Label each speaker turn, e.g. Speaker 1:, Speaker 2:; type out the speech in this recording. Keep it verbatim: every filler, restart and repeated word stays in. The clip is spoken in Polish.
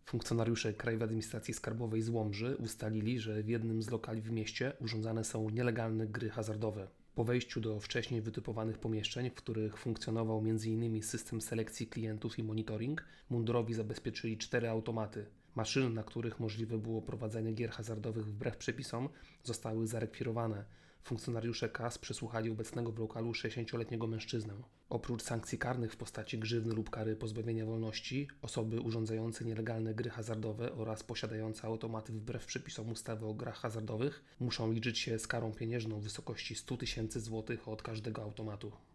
Speaker 1: Funkcjonariusze Krajowej Administracji Skarbowej z Łomży ustalili, że w jednym z lokali w mieście urządzane są nielegalne gry hazardowe. Po wejściu do wcześniej wytypowanych pomieszczeń, w których funkcjonował między innymi system selekcji klientów i monitoring, mundurowi zabezpieczyli cztery automaty. Maszyny, na których możliwe było prowadzenie gier hazardowych wbrew przepisom, zostały zarekwirowane. Funkcjonariusze K A S przesłuchali obecnego w lokalu sześćdziesięcioletniego mężczyznę. Oprócz sankcji karnych w postaci grzywny lub kary pozbawienia wolności, osoby urządzające nielegalne gry hazardowe oraz posiadające automaty wbrew przepisom ustawy o grach hazardowych muszą liczyć się z karą pieniężną w wysokości sto tysięcy złotych od każdego automatu.